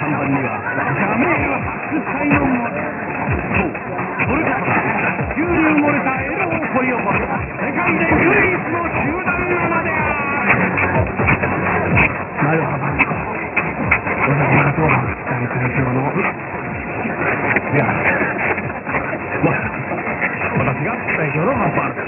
看板には社名初才能もそうそれこそが急に埋もれたエロを掘り起こす世界で唯一の集団なのである。なるほど、私とは大会長のいや私が代表のハンバーグ